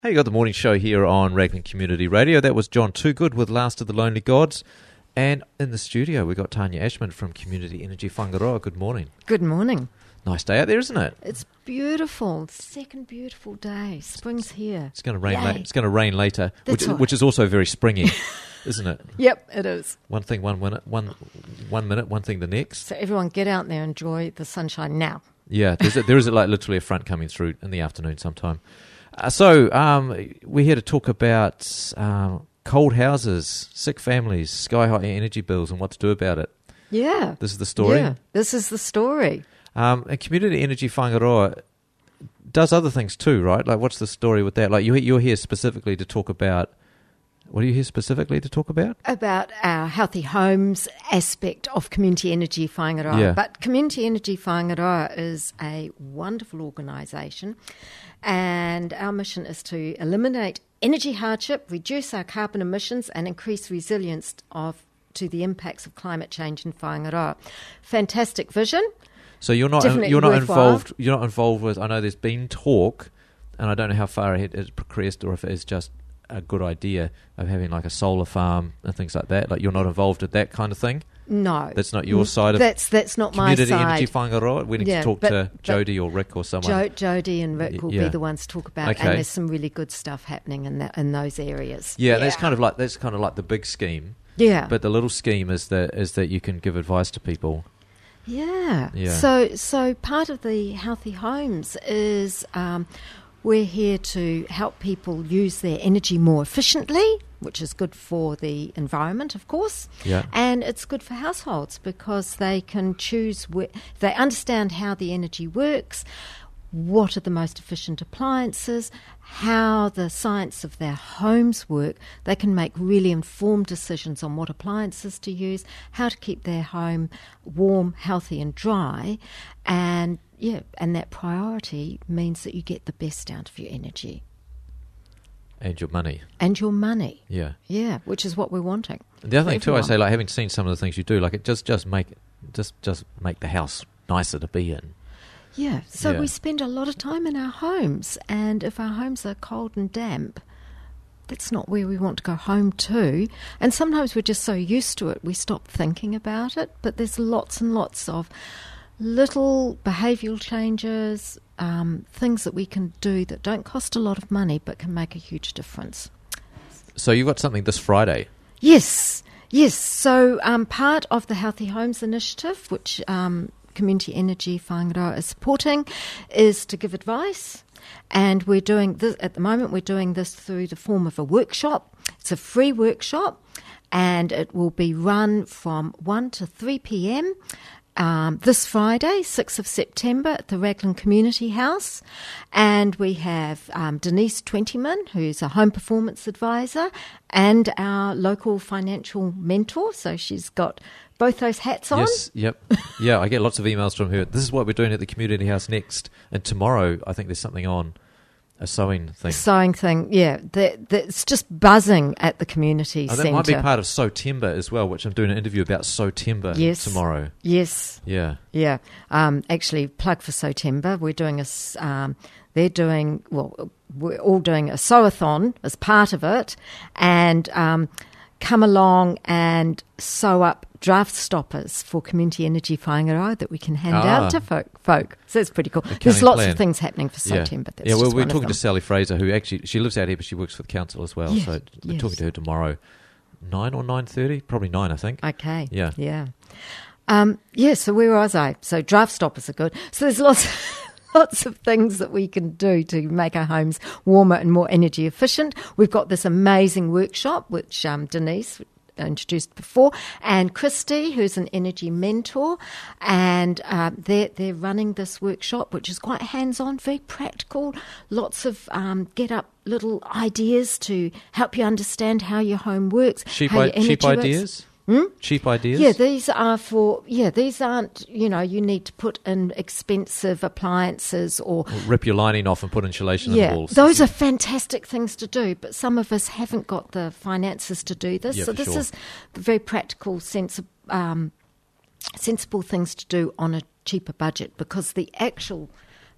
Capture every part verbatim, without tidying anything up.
Hey, you got the morning show here on Raglan Community Radio. That was John Toogood with Last of the Lonely Gods. And in the studio, we got Tanya Ashman from Community Energy Whangaroa. Good morning. Good morning. Nice day out there, isn't it? It's beautiful. Second beautiful day. Spring's here. It's going to rain. Yay. La- it's going to rain later, which, right. which is also very springy, isn't it? Yep, it is. One thing, one minute, one one minute, one thing the next. So everyone, get out there and enjoy the sunshine now. Yeah, there's a, there is a, like literally a front coming through in the afternoon sometime. Uh, so um, we're here to talk about um, cold houses, sick families, sky-high energy bills, and what to do about it. Yeah. This is the story. Yeah, this is the story. Um, and Community Energy Whangaroa does other things too, right? Like, what's the story with that? Like, you, you're here specifically to talk about... What are you here specifically to talk about? About our healthy homes aspect of Community Energy Whangaroa. Yeah. But Community Energy Whangaroa is a wonderful organisation, and our mission is to eliminate energy hardship, reduce our carbon emissions, and increase resilience of to the impacts of climate change in Whangaroa. Fantastic vision. So you're not Definitely you're not worthwhile. involved. You're not involved with. I know there's been talk, and I don't know how far ahead it's progressed or if it is just a good idea of having like a solar farm and things like that. Like, you're not involved with that kind of thing? No. That's not your side of That's that's not my Community side. Energy Whangaroa? We need Yeah, to talk but- to but Jody or Rick or someone. Jo- Jody and Rick will Yeah. be the ones to talk about it, Okay. and there's some really good stuff happening in that in those areas. yeah, that's kind of like that's kind of like the big scheme. Yeah. But the little scheme is that is that you can give advice to people. Yeah. Yeah. So so part of the Healthy Homes is um, we're here to help people use their energy more efficiently, which is good for the environment, of course. Yeah. And it's good for households because they can choose, where, they understand how the energy works, what are the most efficient appliances, how the science of their homes work. They can make really informed decisions on what appliances to use, how to keep their home warm, healthy and dry. And yeah, and that priority means that you get the best out of your energy. And your money. And your money. Yeah. Yeah, which is what we're wanting. The other for thing too, I everyone. say, like, having seen some of the things you do, like, it just just make just just make the house nicer to be in. Yeah, so Yeah. we spend a lot of time in our homes, and if our homes are cold and damp, that's not where we want to go home to. And sometimes we're just so used to it, we stop thinking about it, but there's lots and lots of little behavioural changes, um, things that we can do that don't cost a lot of money but can make a huge difference. So you've got something this Friday. Yes, yes. So um, part of the Healthy Homes Initiative, which um, Community Energy Whangaroa is supporting, is to give advice. And we're doing this, at the moment, we're doing this through the form of a workshop. It's a free workshop, and it will be run from one to three p.m. Um, this Friday, sixth of September, at the Raglan Community House. And we have um, Denise Twentyman, who's a home performance advisor, and our local financial mentor. So she's got both those hats on. Yes, yep. Yeah, I get lots of emails from her. This is what we're doing at the community house next. And tomorrow, I think there's something on, a sewing thing. Sewing thing, yeah. The, the, it's just buzzing at the community Oh, that centre. might be part of Sew Timber as well, which I'm doing an interview about Sew Timber Yes. tomorrow. Yes. Yeah. Yeah, um, actually, plug for Sotember. We're doing a, s- um, they're doing, well, we're all doing a sew-a-thon as part of it, and um, come along and sew up draft stoppers for Community Energy Whangaroa that we can hand Ah. out to folk, folk. So it's pretty cool. cunning There's lots plan. of things happening for Yeah, Sotember. That's yeah well, just we're one of talking to them. Sally Fraser, who actually, she lives out here, but she works for the council as well. Yeah, So we're yes. talking to her tomorrow, nine or nine thirty? Probably nine, I think. Okay. Yeah. Yeah. Um, yeah, so where was I? So draft stoppers are good. So there's lots lots of things that we can do to make our homes warmer and more energy efficient. We've got this amazing workshop, which um, Denise introduced before, and Christy, who's an energy mentor, and uh, they're, they're running this workshop, which is quite hands-on, very practical, lots of um, get-up little ideas to help you understand how your home works, Cheap, how I- your energy cheap works. ideas? Hmm? Cheap ideas? Yeah, these are for, yeah, these aren't, you know, you need to put in expensive appliances or, Rip your lining off and put insulation in yeah, the walls. those are fantastic things to do, but some of us haven't got the finances to do this. Yeah, so for this sure. is the very practical, sensible, um, sensible things to do on a cheaper budget, because the actual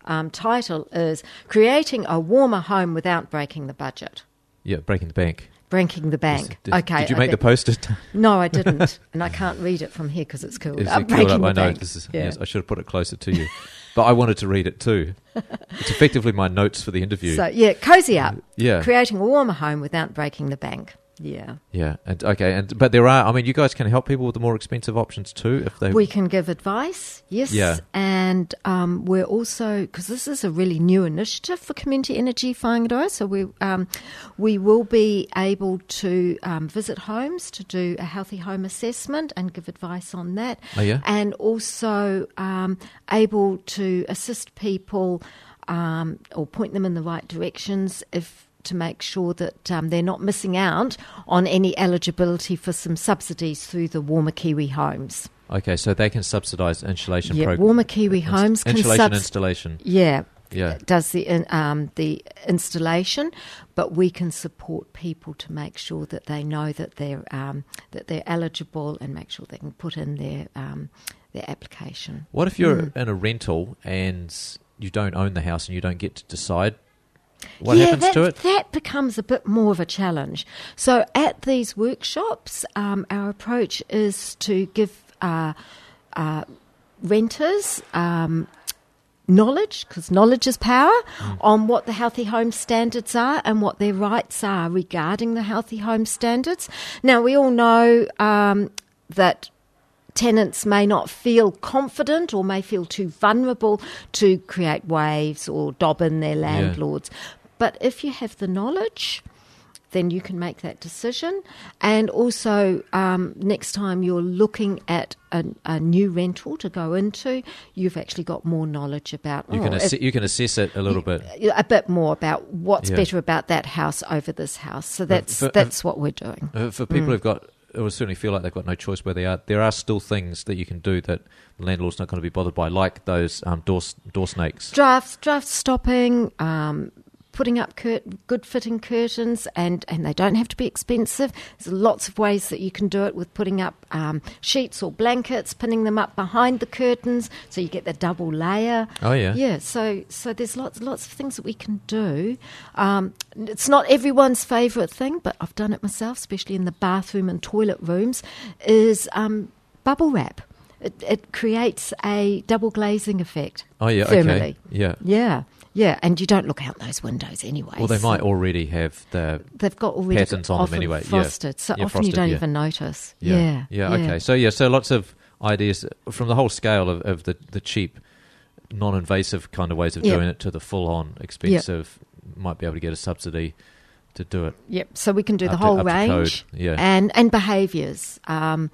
um, title is Creating a Warmer Home Without Breaking the Budget. Yeah, breaking the bank. Breaking the bank. Did, okay. Did you make the poster? No, I didn't. And I can't read it from here because it's cool. Is Uh, it breaking curled up? the I know. bank. This is, Yeah. yes, I should have put it closer to you. But I wanted to read it too. It's effectively my notes for the interview. So, yeah, cozy up. Yeah. Creating a warmer home without breaking the bank. Yeah. Yeah, and okay, and but there are. I mean, you guys can help people with the more expensive options too, if they. We can give advice, yes. Yeah. And um, we're also, because this is a really new initiative for Community Energy Whangaroa, so we um, we will be able to um, visit homes to do a healthy home assessment and give advice on that. Oh, yeah? And also um, able to assist people um, or point them in the right directions if to make sure that um, they're not missing out on any eligibility for some subsidies through the Warmer Kiwi Homes. Okay, so they can subsidise insulation. Yeah, prog- Warmer Kiwi inst- Homes can insulation subs- installation. Yeah, Yeah. does the in- um, the installation, but we can support people to make sure that they know that they're um, that they're eligible and make sure they can put in their um, their application. What if you're Mm. in a rental and you don't own the house and you don't get to decide what yeah, happens that, to it? that becomes a bit more of a challenge. So at these workshops, um, our approach is to give uh, uh, renters um, knowledge, because knowledge is power, mm. on what the healthy home standards are and what their rights are regarding the healthy home standards. Now, we all know um, that tenants may not feel confident or may feel too vulnerable to create waves or dob in their landlords. Yeah. But if you have the knowledge, then you can make that decision. And also, um, next time you're looking at a, a new rental to go into, you've actually got more knowledge about... You, oh, can, ass- it, you can assess it a little bit. A bit more about what's Yeah. better about that house over this house. So that's, for, that's what we're doing. Uh, for people Mm. who've got... It will certainly feel like they've got no choice where they are. There are still things that you can do that the landlord's not going to be bothered by, like those um, door door snakes. Draft, draft stopping, um, putting up cur- good fitting curtains, and, and they don't have to be expensive. There's lots of ways that you can do it with putting up um, sheets or blankets, pinning them up behind the curtains so you get the double layer. Oh, yeah. Yeah, so so there's lots lots of things that we can do. Um, it's not everyone's favourite thing, but I've done it myself, especially in the bathroom and toilet rooms, is um, bubble wrap. It, it creates a double glazing effect. Oh, yeah, thermally. okay. Yeah. Yeah. Yeah, and you don't look out those windows anyway. Well, they so might already have the they've got already patterns on them often anyway. frosted, yeah. so yeah, often frosted, you don't yeah. even notice. Yeah. Yeah, yeah, okay. So, yeah, so lots of ideas from the whole scale of, of the, the cheap, non-invasive kind of ways of Yeah. doing it to the full-on expensive, might be able to get a subsidy to do it. Yep. So we can do the Up to- whole up to code, range, yeah. and and behaviours. Um,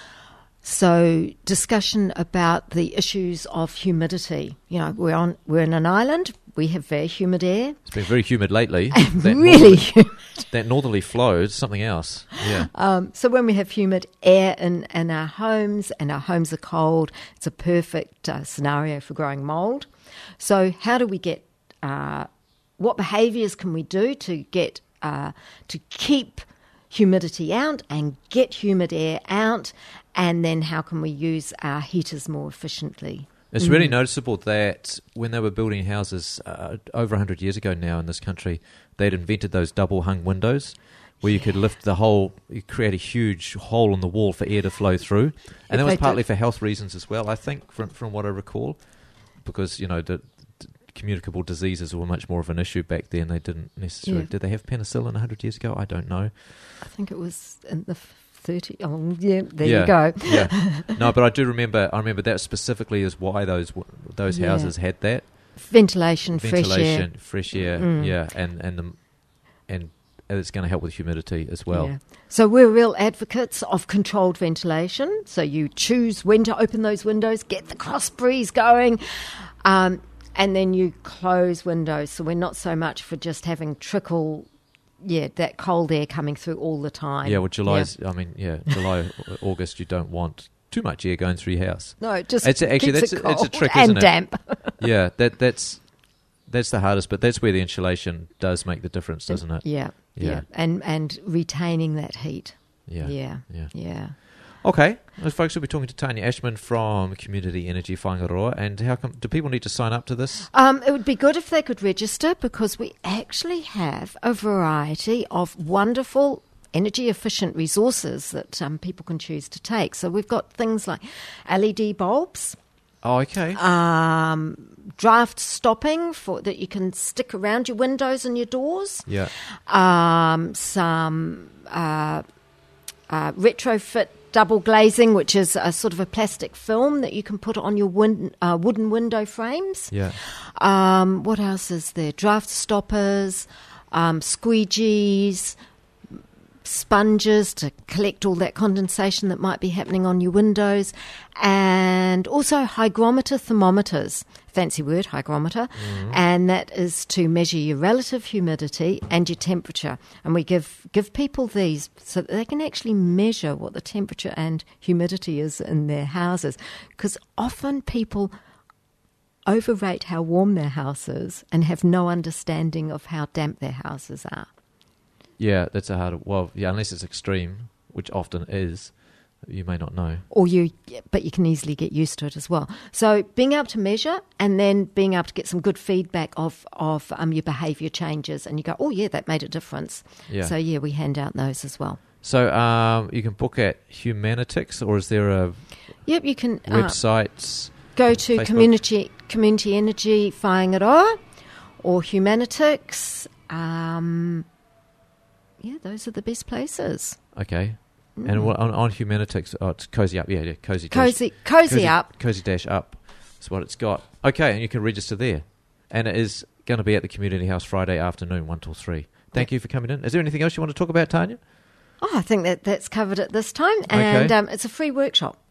so discussion about the issues of humidity. You know, we're on we're in an island. We have very humid air. It's been very humid lately. And That really northerly, humid. that northerly flow is something else. Yeah. Um, so when we have humid air in, in our homes and our homes are cold, it's a perfect uh, scenario for growing mould. So how do we get, uh, what behaviours can we do to get, uh, to keep humidity out and get humid air out, and then how can we use our heaters more efficiently? It's really noticeable that when they were building houses uh, over one hundred years ago now in this country, they'd invented those double-hung windows where you could lift the whole, you create a huge hole in the wall for air to flow through. And that was partly for health reasons as well, I think, from from what I recall, because, you know, the, the communicable diseases were much more of an issue back then. They didn't necessarily... Yeah. Did they have penicillin one hundred years ago? I don't know. I think it was in the thirty. Oh, yeah, there yeah, you go. yeah. No, but I do remember, I remember that specifically is why those w- those Yeah. houses had that. Ventilation, fresh air. Ventilation, fresh air, Mm. yeah, and and the, and it's going to help with humidity as well. Yeah. So we're real advocates of controlled ventilation. So you choose when to open those windows, get the cross breeze going, um, and then you close windows. So we're not so much for just having trickle, yeah, that cold air coming through all the time. Yeah, well, July's, I mean, yeah, July, August, you don't want too much air going through your house. No, it just It's a- actually, keeps that's it a- it's a cold trick, and isn't it? damp. Yeah, that that's that's the hardest, but that's where the insulation does make the difference, doesn't it? Yeah, Yeah. yeah, and and retaining that heat. Yeah, Yeah, yeah. yeah. Okay. Well, folks, we'll be talking to Tanya Ashman from Community Energy Whangaroa. And how come, do people need to sign up to this? Um, it would be good if they could register, because we actually have a variety of wonderful energy efficient resources that um, people can choose to take. So we've got things like L E D bulbs, Oh, okay. um, draft stopping for that you can stick around your windows and your doors, Yeah. um, some uh, uh, retrofit double glazing, which is a sort of a plastic film that you can put on your win- uh, wooden window frames. Yeah. Um, what else is there? Draft stoppers, um, squeegees, sponges to collect all that condensation that might be happening on your windows, and also hygrometer thermometers. Fancy word, hygrometer. Mm-hmm. And that is to measure your relative humidity and your temperature. And we give give people these so that they can actually measure what the temperature and humidity is in their houses. Because often people overrate how warm their house is and have no understanding of how damp their houses are. Yeah, that's a hard... Well, yeah, unless it's extreme, which often is, you may not know. Or you, but you can easily get used to it as well. So being able to measure and then being able to get some good feedback of, of um, your behaviour changes, and you go, oh, yeah, that made a difference. Yeah. So, yeah, we hand out those as well. So um, you can book at Humanitix, or is there a Yep, you can... Uh, website? go to Facebook? Community Community Energy Whangaroa or Humanitix. Um, yeah, those are the best places. Okay. Mm. And what, on, on Humanitix, oh, it's Cozy Up. Yeah, yeah, Cozy Cozy, dash, cozy, cozy Up. Cozy Dash Up. That's what it's got. Okay, and you can register there. And it is going to be at the Community House Friday afternoon, one till three. Thank yeah. you for coming in. Is there anything else you want to talk about, Tanya? Oh, I think that that's covered at this time. And okay. um, it's a free workshop.